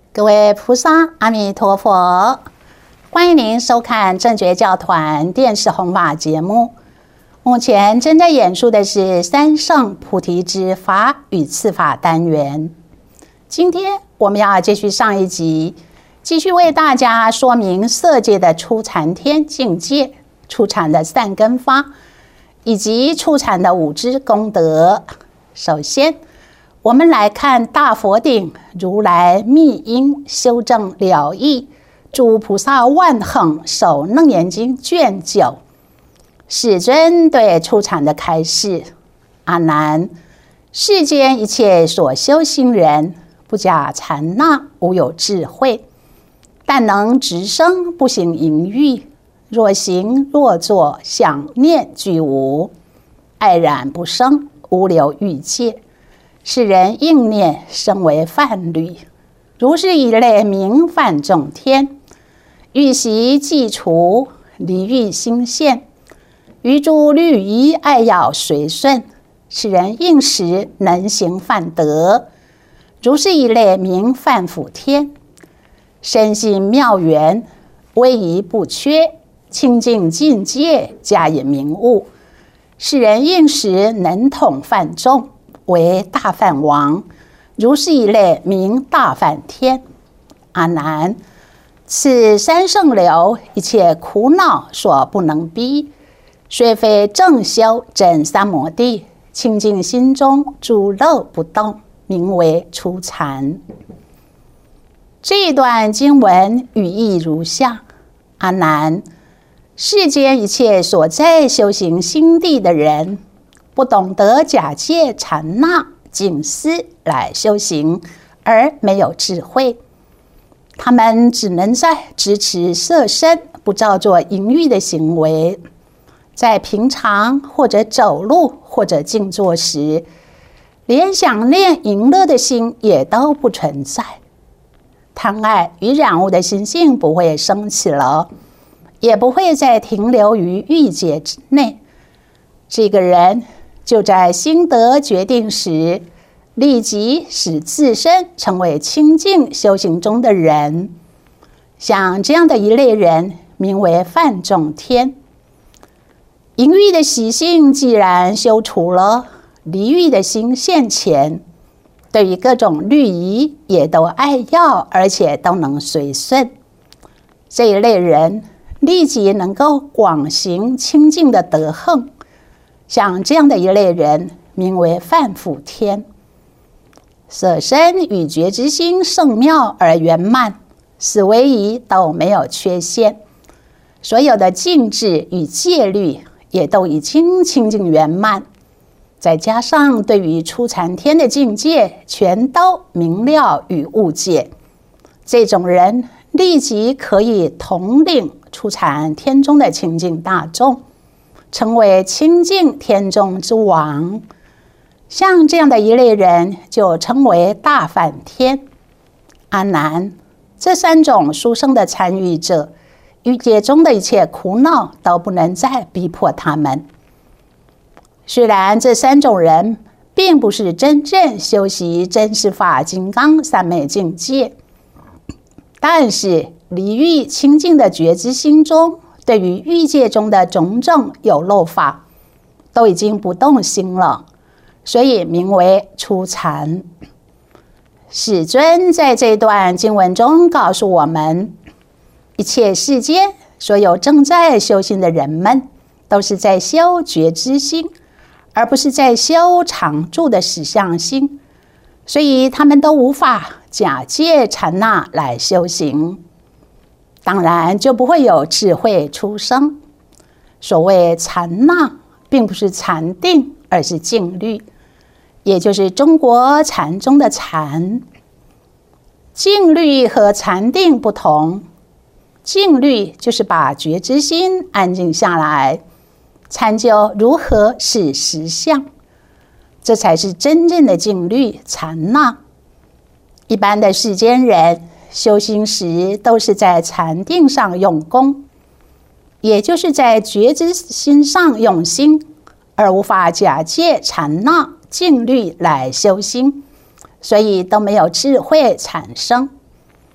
各位菩萨，阿弥陀佛！欢迎您收看正觉教团电视弘法节目。目前正在演述的是三圣菩提之法与次法单元。今天我们要继续上一集，继续为大家说明色界的初禅天境界、初禅的善根法，以及初禅的五支功德。首先，我们来看大佛顶如来密因修正了义诸菩萨万行首楞严经卷9，世尊对初禅的开示：阿难，世间一切所修行人，不假禅那，无有智慧，但能直生不行淫欲，若行若坐想念俱无，爱染不生，无留欲界。世人应念生为梵侣，如是一类名梵众天，欲习既除，离欲心现，于诸律仪爱要随顺，世人应时能行梵德，如是一类名梵辅天，深信妙缘，威仪不缺，清净境界，加以明悟，世人应时能统梵众，为大梵王，如是一类名大梵天。阿难，此三圣流一切苦恼所不能逼，虽非正修真三摩地，清净心中诸漏不动，名为初禅。这一段经文语义如下：阿难，世间一切所在修行心地的人，不懂得假借禅那静思来修行，而没有智慧，他们只能在支持色身不造作淫欲的行为，在平常或者走路或者静坐时，连想念淫乐的心也都不存在，贪爱与染污的心性不会升起了，也不会再停留于欲界之内。这个人就在心得决定时，立即使自身成为清净修行中的人。像这样的一类人，名为梵众天。淫欲的习性既然修除了，离欲的心现前，对于各种律仪也都爱要，而且都能随顺。这一类人立即能够广行清净的德行。像这样的一类人，名为梵辅天。色身与觉之心圣妙而圆满，思维仪都没有缺陷，所有的禁制与戒律也都已经清净圆满，再加上对于初禅天的境界全都明了与悟解，这种人立即可以统领初禅天中的清净大众，成为清净天中之王。像这样的一类人就称为大梵天。阿难，这三种殊胜的参与者，欲界中的一切苦恼都不能再逼迫他们。虽然这三种人并不是真正修习真实法金刚三昧境界，但是离欲清净的觉知心中，对于欲界中的种种有漏法，都已经不动心了，所以名为初禅。世尊在这段经文中告诉我们，一切世间所有正在修行的人们，都是在修觉知心，而不是在修常住的实相心，所以他们都无法假借禅那来修行，当然就不会有智慧出生。所谓禅那，并不是禅定，而是静虑，也就是中国禅中的禅。静虑和禅定不同，静虑就是把觉知心安静下来，参究如何是实相，这才是真正的静虑禅那。一般的世间人修行时都是在禅定上用功，也就是在觉知心上用心，而无法假借禅那静虑来修心，所以都没有智慧产生。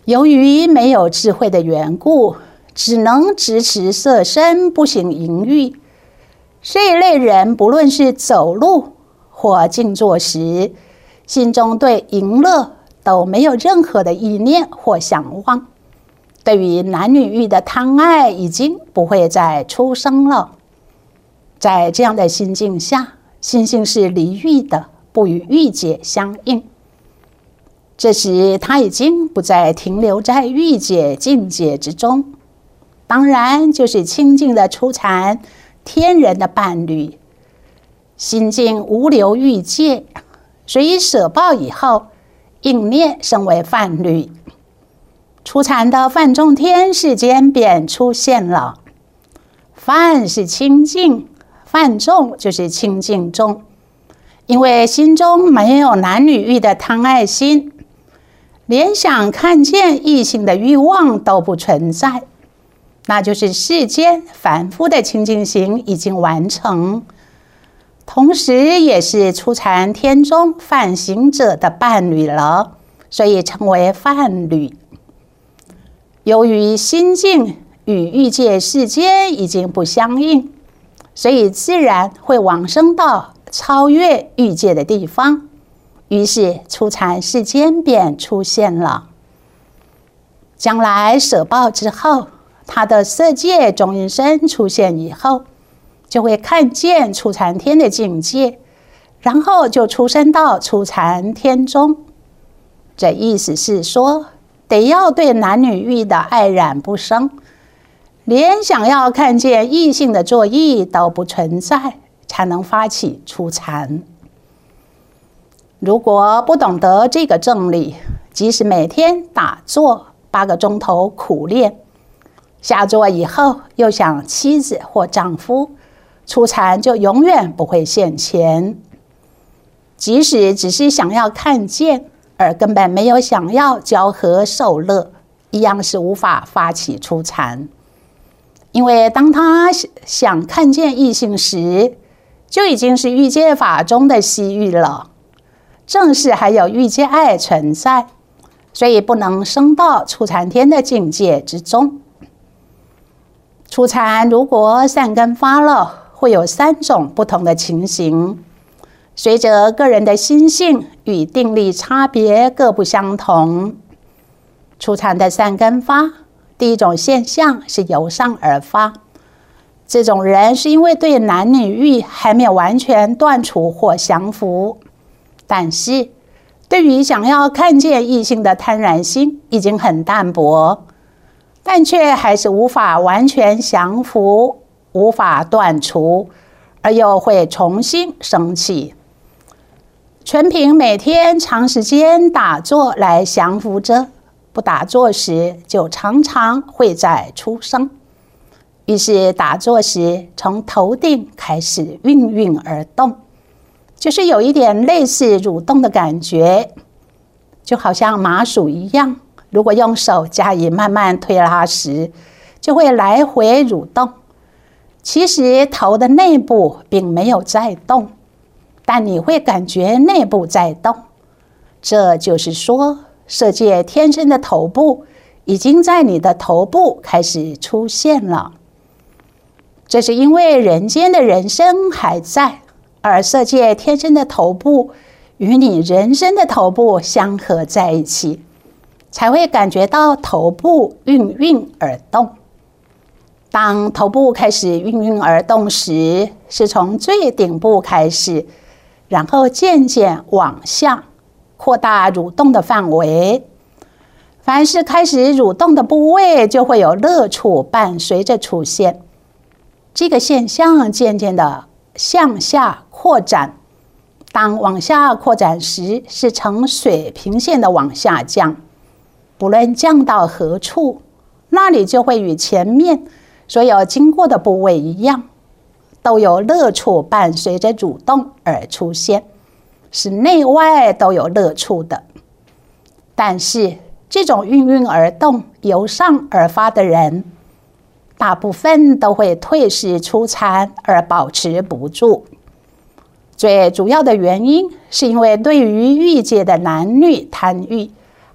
由于没有智慧的缘故，只能支持色身，不行淫欲。这一类人，不论是走路或静坐时，心中对淫乐都没有任何的意念或想望，对于男女欲的贪爱已经不会再出生了。在这样的心境下，心性是离欲的，不与欲界相应。这时他已经不再停留在欲界境界之中，当然就是清净的初禅天人的伴侣，心境无留欲界，所以舍报以后，应念升为梵侣，初禅的梵众天世间便出现了。梵是清净，梵众就是清净众，因为心中没有男女欲的贪爱心，连想看见异性的欲望都不存在，那就是世间凡夫的清净行已经完成，同时也是初禅天中梵行者的伴侣了，所以称为梵侣。由于心境与欲界世间已经不相应，所以自然会往生到超越欲界的地方，于是初禅世间便出现了。将来舍报之后，他的色界中阴身出现以后，就会看见初禅天的境界，然后就出生到初禅天中。这意思是说，得要对男女欲的爱染不生，连想要看见异性的作意都不存在，才能发起初禅。如果不懂得这个正理，即使每天打坐8个钟头苦练，下座以后又想妻子或丈夫，初禅就永远不会现前。即使只是想要看见，而根本没有想要交合受乐，一样是无法发起初禅。因为当他想看见异性时，就已经是欲界法中的惜欲了，正是还有欲界爱存在，所以不能升到初禅天的境界之中。初禅如果善根发了，会有3种不同的情形，随着个人的心性与定力差别各不相同。初禅的善根发，第一种现象是由上而发，这种人是因为对男女欲还没有完全断除或降服，但是对于想要看见异性的贪婪心已经很淡薄，但却还是无法完全降服，无法断除，而又会重新升起。全凭每天长时间打坐来降服着，不打坐时就常常会再出生。于是打坐时从头顶开始运运而动，就是有一点类似蠕动的感觉，就好像麻薯一样，如果用手加以慢慢推拉时，就会来回蠕动。其实头的内部并没有在动，但你会感觉内部在动。这就是说，色界天生的头部已经在你的头部开始出现了。这是因为人间的人生还在，而色界天生的头部与你人生的头部相合在一起，才会感觉到头部运运而动。当头部开始运运而动时，是从最顶部开始，然后渐渐往下扩大蠕动的范围。凡是开始蠕动的部位，就会有乐处伴随着出现。这个现象渐渐的向下扩展，当往下扩展时，是呈水平线的往下降，不论降到何处，那里就会与前面所有经过的部位一样，都有乐处伴随着蠕动而出现，是内外都有乐处的。但是这种运运而动、由上而发的人，大部分都会退失初禅而保持不住。最主要的原因是因为对于欲界的男女贪欲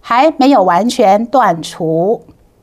还没有完全断除。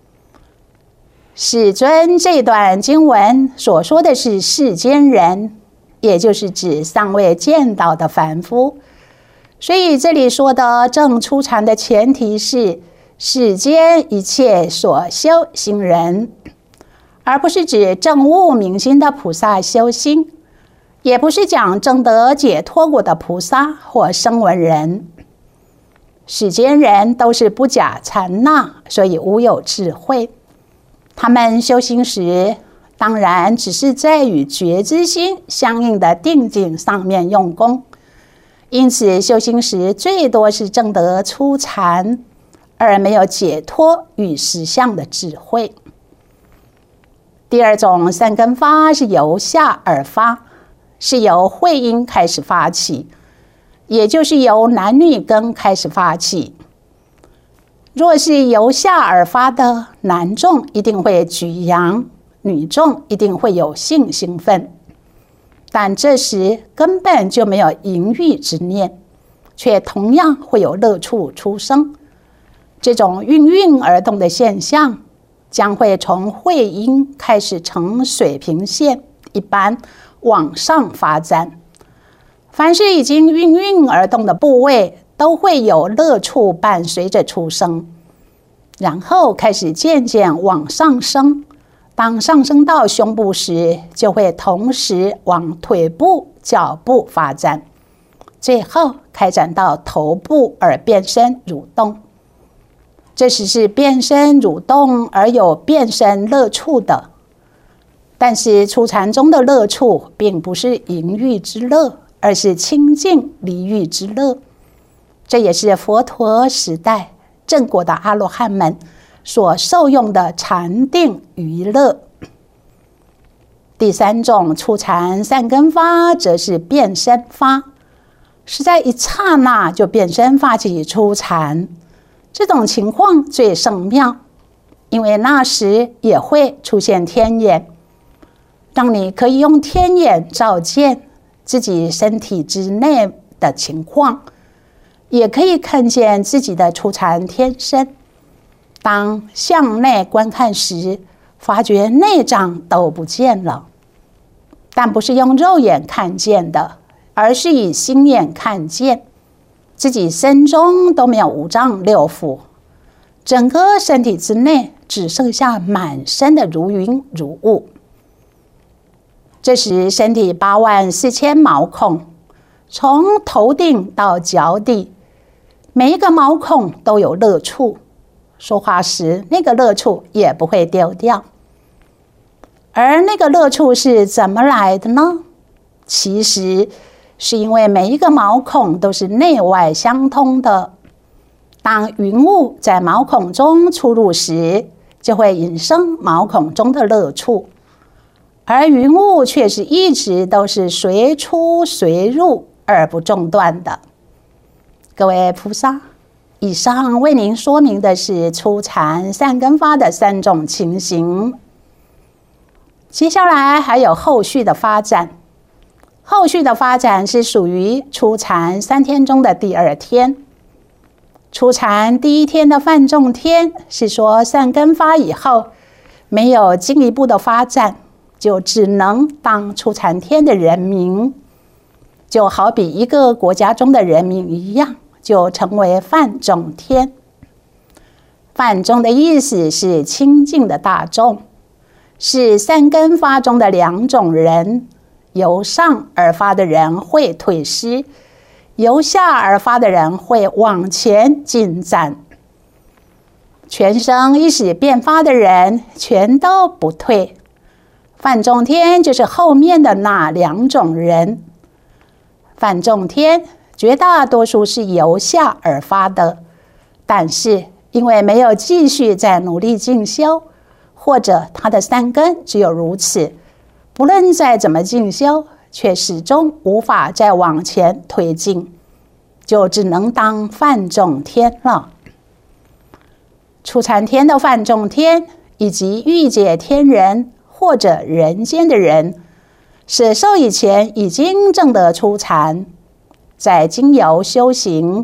世尊这段经文所说的是世间人，也就是指尚未见到的凡夫。所以这里说的正初禅的前提是世间一切所修行人，而不是指证悟明心的菩萨修心，也不是讲证得解脱果的菩萨或声闻人。世间人都是不假禅那，所以无有智慧。他们修行时，当然只是在与觉知心相应的定境上面用功，因此修行时最多是证得初禅，而没有解脱与实相的智慧。第二种善根发是由下而发，是由慧因开始发起，也就是由男女根开始发起。若是由下而发的，男众一定会举扬，女众一定会有性兴奋，但这时根本就没有淫欲之念，却同样会有乐处出生。这种芸芸而动的现象，将会从会阴开始呈水平线一般往上发展。凡是已经芸芸而动的部位，都会有乐处伴随着出生，然后开始渐渐往上升。当上升到胸部时，就会同时往腿部、脚部发展，最后开展到头部而变身蠕动。这时是变身蠕动而有变身乐处的。但是初禅中的乐处并不是淫欲之乐，而是清净离欲之乐。这也是佛陀时代正果的阿罗汉们所受用的禅定娱乐。第三种初禅善根发，则是变身发，是在一刹那就变身发起初禅。这种情况最胜妙，因为那时也会出现天眼，让你可以用天眼照见自己身体之内的情况，也可以看见自己的初禅天身。当向内观看时，发觉内脏都不见了，但不是用肉眼看见的，而是以心眼看见自己身中都没有五脏六腑，整个身体之内只剩下满身的如云如雾。这时身体84000毛孔，从头顶到脚底，每一个毛孔都有乐处，说话时那个乐处也不会丢掉。而那个乐处是怎么来的呢？其实是因为每一个毛孔都是内外相通的。当云雾在毛孔中出入时，就会引生毛孔中的乐处，而云雾却是一直都是随出随入而不中断的。各位菩萨，以上为您说明的是初禅善根发的3种情形。接下来还有后续的发展。后续的发展是属于初禅3天中的第2天。初禅第1天的梵众天是说善根发以后没有进一步的发展，就只能当初禅天的人民，就好比一个国家中的人民一样，就成为梵众天。梵众的意思是清净的大众，是善根发中的2种人。由上而发的人会退失，由下而发的人会往前进展。全生一时变发的人全都不退。梵众天就是后面的那2种人。梵众天绝大多数是由下而发的，但是因为没有继续在努力进修，或者他的善根只有如此，不论再怎么进修，却始终无法再往前推进，就只能当梵众天了。初禅天的梵众天以及欲界天人或者人间的人，舍受以前已经证得初禅，在经由修行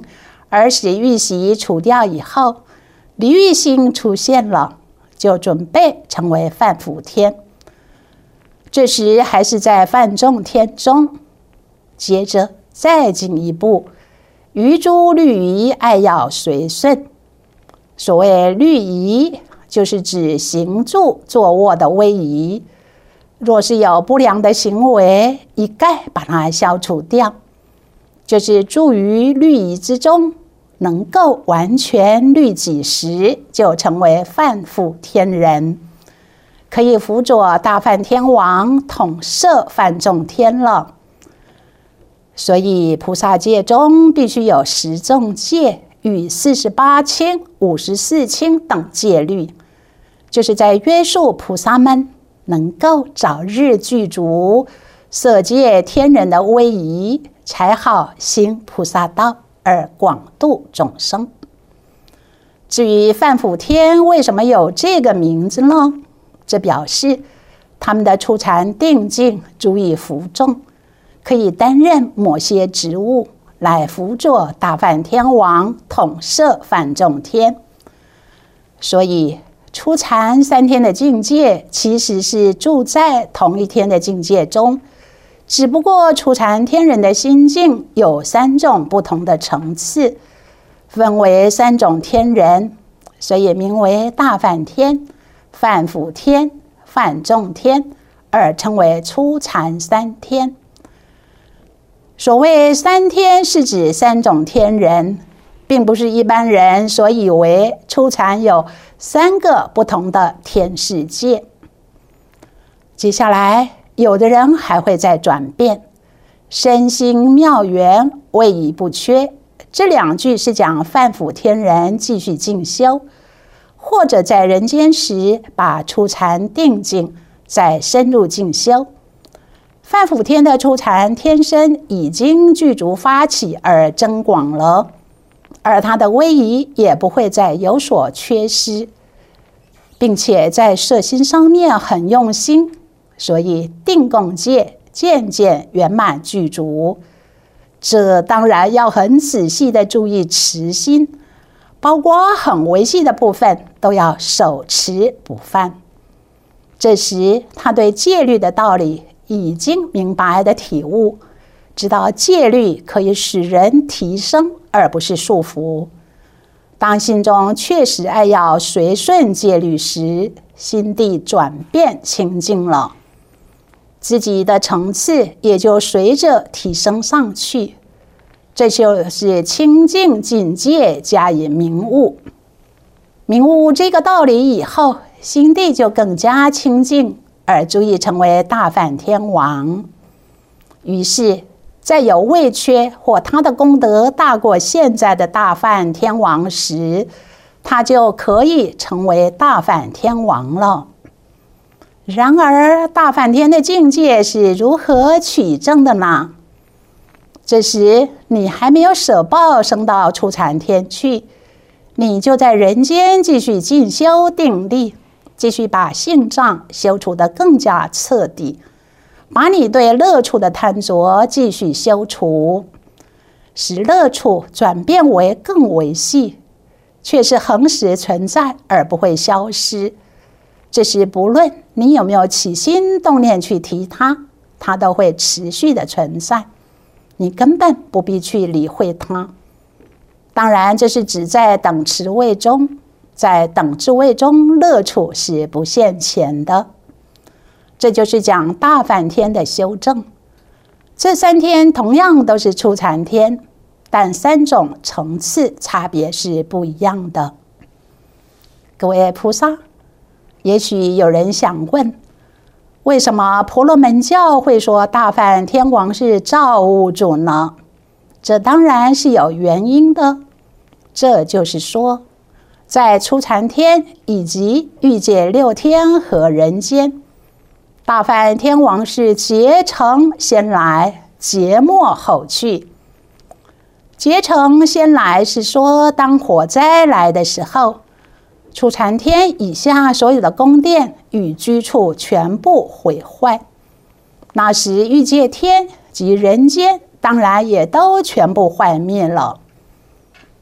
而使玉玺除掉以后，离玉星出现了，就准备成为犯辅天。这时还是在犯仲天中，接着再进一步，于诸律仪爱要随顺。所谓律仪，就是指行住坐卧的威仪。若是有不良的行为，一概把它消除掉，就是住于律仪之中，能够完全律己时，就成为犯辅天人，可以辅佐大梵天王统摄犯众天了。所以菩萨戒中必须有10众戒与48清、54清等戒律，就是在约束菩萨们能够早日具足色界天人的威仪，才好行菩萨道而广度众生。至于犯辅天为什么有这个名字呢？这表示他们的初禅定境足以服众，可以担任某些职务来辅佐大梵天王统摄犯众天。所以初禅3天的境界其实是住在同一天的境界中，只不过初禅天人的心境有3种不同的层次，分为3种天人，所以名为大梵天、犯辅天、犯众天，而称为初禅3天。所谓3天是指3种天人，并不是一般人所以为初禅有3个不同的天世界。接下来有的人还会再转变，身心妙圆，位移不缺。这2句是讲犯辅天人继续进修，或者在人间时把初禅定境再深入进修。犯辅天的初禅天身已经具足发起而增广了，而他的威仪也不会再有所缺失，并且在摄心上面很用心，所以定共戒渐渐圆满具足。这当然要很仔细的注意持心，包括很微细的部分都要守持不犯。这时他对戒律的道理已经明白的体悟，知道戒律可以使人提升，而不是束缚。当心中确实爱要随顺戒律时，心地转变清净了，自己的层次也就随着提升上去。这就是清净境界加以明悟。明悟这个道理以后，心地就更加清净，而足以成为大梵天王。于是在有位缺或他的功德大过现在的大梵天王时，他就可以成为大梵天王了。然而大梵天的境界是如何取证的呢？这时你还没有舍报升到初禅天去，你就在人间继续进修定力，继续把性障修除得更加彻底，把你对乐处的贪着继续修除，使乐处转变为更微细，却是恒时存在而不会消失。这时不论你有没有起心动念去提它，它都会持续的存在，你根本不必去理会它。当然这是指在等持位中，在等至位中乐处是不现前的。这就是讲大梵天的修正。这3天同样都是初禅天，但3种层次差别是不一样的。各位菩萨，也许有人想问，为什么婆罗门教会说大梵天王是造物主呢？这当然是有原因的。这就是说，在初禅天以及欲界6天和人间，大梵天王是劫成先来，劫末后去。劫成先来是说，当火灾来的时候，初禅天以下所有的宫殿与居处全部毁坏，那时欲界天及人间当然也都全部坏灭了。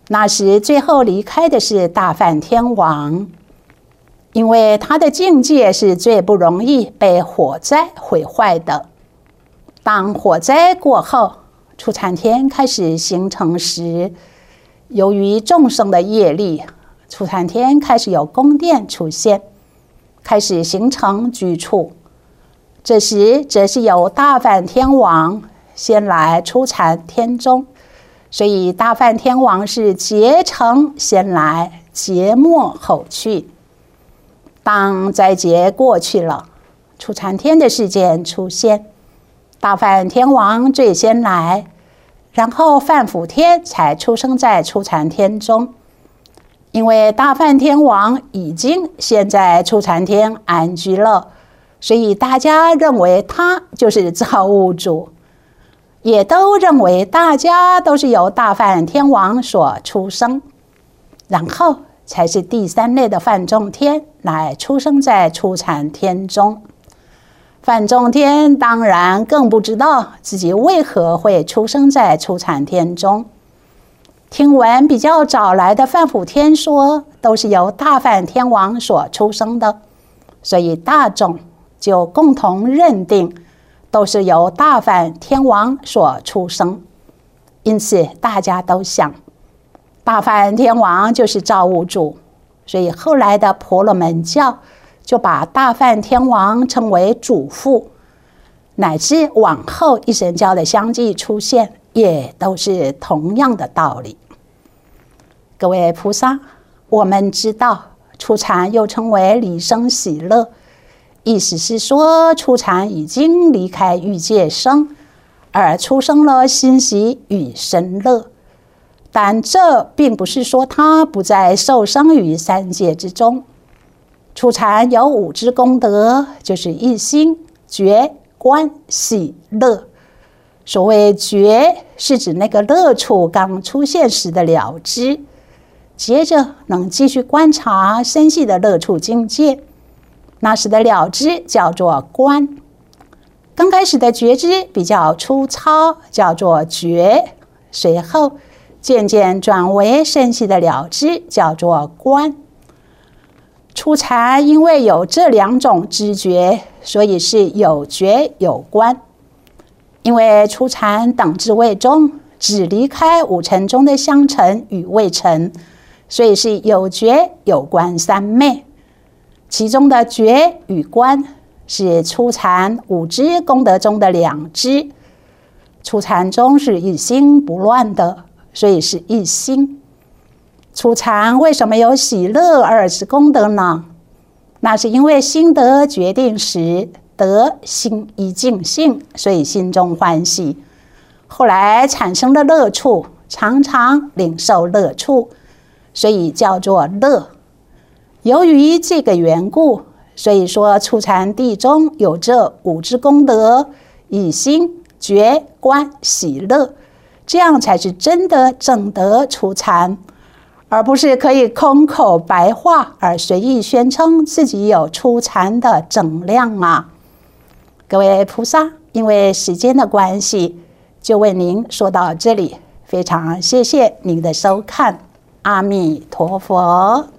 那时最后离开的是大梵天王，因为他的境界是最不容易被火灾毁坏的。当火灾过后，初禅天开始形成时，由于众生的业力，初禅天开始有宫殿出现，开始形成居处。这时则是由大梵天王先来初禅天中，所以大梵天王是劫成先来，劫末后去。当灾劫过去了，初禅天的事件出现，大梵天王最先来，然后梵辅天才出生在初禅天中。因为大梵天王已经先在初禅天安居了，所以大家认为他就是造物主，也都认为大家都是由大梵天王所出生，然后才是第三类的梵众天来出生在初禅天中。梵众天当然更不知道自己为何会出生在初禅天中。听闻比较早来的梵辅天说，都是由大梵天王所出生的，所以大众就共同认定都是由大梵天王所出生。因此大家都想大梵天王就是造物主，所以后来的婆罗门教就把大梵天王称为主父，乃至往后一神教的相继出现，也都是同样的道理。各位菩萨，我们知道初禅又称为离生喜乐，意思是说初禅已经离开欲界生，而出生了欣喜与生乐。但这并不是说他不再受生于三界之中。初禅有5支功德，就是一心、觉、观、喜、乐。所谓觉，是指那个乐处刚出现时的了知，接着能继续观察深细的乐处境界，那时的了知叫做观。刚开始的觉知比较粗糙，叫做觉，随后渐渐转为深细的了知，叫做观。初禅因为有这2种知觉，所以是有觉有观。因为初禅等至位中只离开5尘中的相尘与未尘，所以是有觉有观3昧。其中的觉与观是初禅5支功德中的2支。初禅中是一心不乱的，所以是一心。初禅为什么有喜乐2支功德呢？那是因为心得决定时，得心一净性，所以心中欢喜。后来产生了乐处，常常领受乐处，所以叫做乐。由于这个缘故，所以说初禅地中有这5支功德：以心、觉、观、喜、乐，这样才是真的证得初禅，而不是可以空口白话而随意宣称自己有初禅的正量啊！各位菩萨，因为时间的关系，就为您说到这里，非常谢谢您的收看，阿弥陀佛。